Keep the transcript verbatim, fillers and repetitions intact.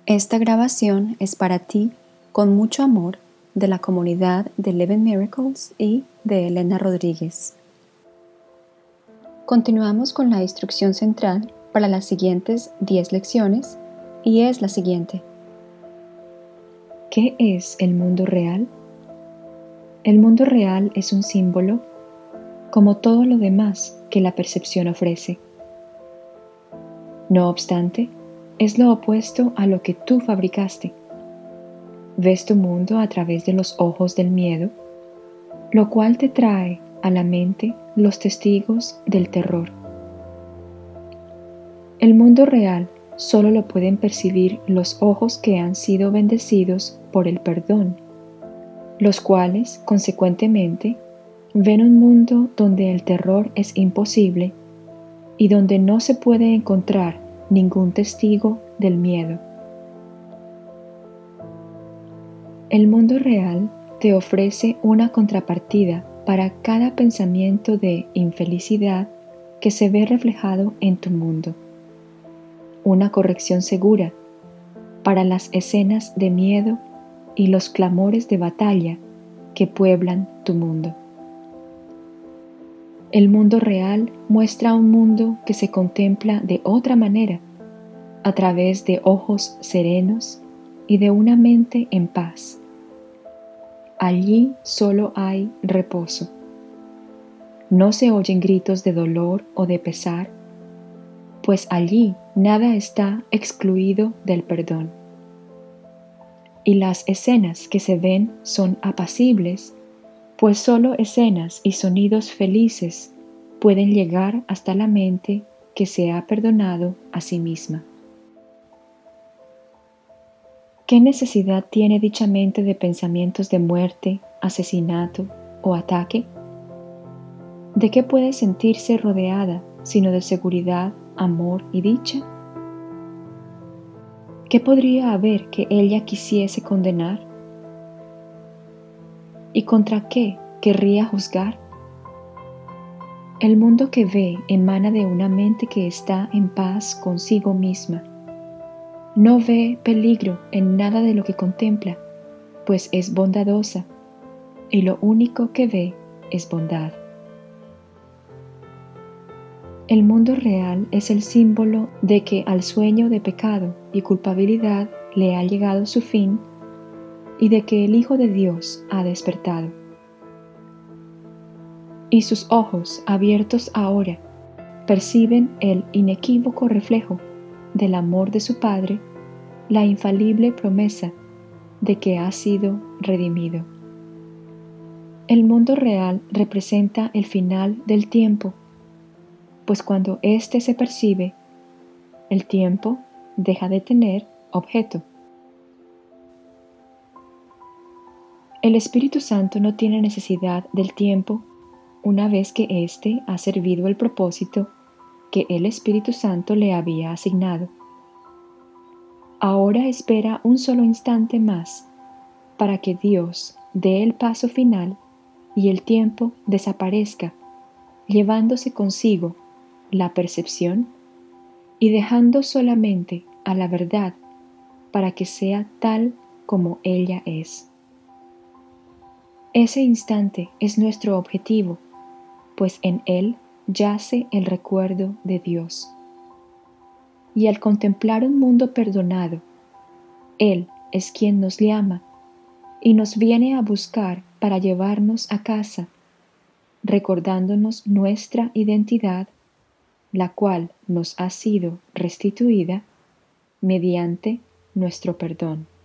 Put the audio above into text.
Esta grabación es para ti, con mucho amor, de la comunidad de Eleven Miracles y de Elena Rodríguez. Continuamos con la instrucción central para las siguientes diez lecciones y es la siguiente. ¿Qué es el mundo real? El mundo real es un símbolo, como todo lo demás que la percepción ofrece. No obstante, es lo opuesto a lo que tú fabricaste. Ves tu mundo a través de los ojos del miedo, lo cual te trae a la mente los testigos del terror. El mundo real solo lo pueden percibir los ojos que han sido bendecidos por el perdón, los cuales, consecuentemente, ven un mundo donde el terror es imposible y donde no se puede encontrar ningún testigo del miedo. El mundo real te ofrece una contrapartida para cada pensamiento de infelicidad que se ve reflejado en tu mundo, una corrección segura para las escenas de miedo y los clamores de batalla que pueblan tu mundo. El mundo real muestra un mundo que se contempla de otra manera, a través de ojos serenos y de una mente en paz. Allí solo hay reposo. No se oyen gritos de dolor o de pesar, pues allí nada está excluido del perdón. Y las escenas que se ven son apacibles, pues solo escenas y sonidos felices pueden llegar hasta la mente que se ha perdonado a sí misma. ¿Qué necesidad tiene dicha mente de pensamientos de muerte, asesinato o ataque? ¿De qué puede sentirse rodeada sino de seguridad, amor y dicha? ¿Qué podría haber que ella quisiese condenar? ¿Y contra qué querría juzgar? El mundo que ve emana de una mente que está en paz consigo misma. No ve peligro en nada de lo que contempla, pues es bondadosa, y lo único que ve es bondad. El mundo real es el símbolo de que al sueño de pecado y culpabilidad le ha llegado su fin y de que el Hijo de Dios ha despertado. Y sus ojos, abiertos ahora, perciben el inequívoco reflejo del amor de su Padre, la infalible promesa de que ha sido redimido. El mundo real representa el final del tiempo, pues cuando éste se percibe, el tiempo deja de tener objeto. El Espíritu Santo no tiene necesidad del tiempo una vez que éste ha servido el propósito que el Espíritu Santo le había asignado. Ahora espera un solo instante más para que Dios dé el paso final y el tiempo desaparezca, llevándose consigo la percepción y dejando solamente a la verdad para que sea tal como ella es. Ese instante es nuestro objetivo, pues en él yace el recuerdo de Dios. Y al contemplar un mundo perdonado, Él es quien nos llama y nos viene a buscar para llevarnos a casa, recordándonos nuestra identidad, la cual nos ha sido restituida mediante nuestro perdón.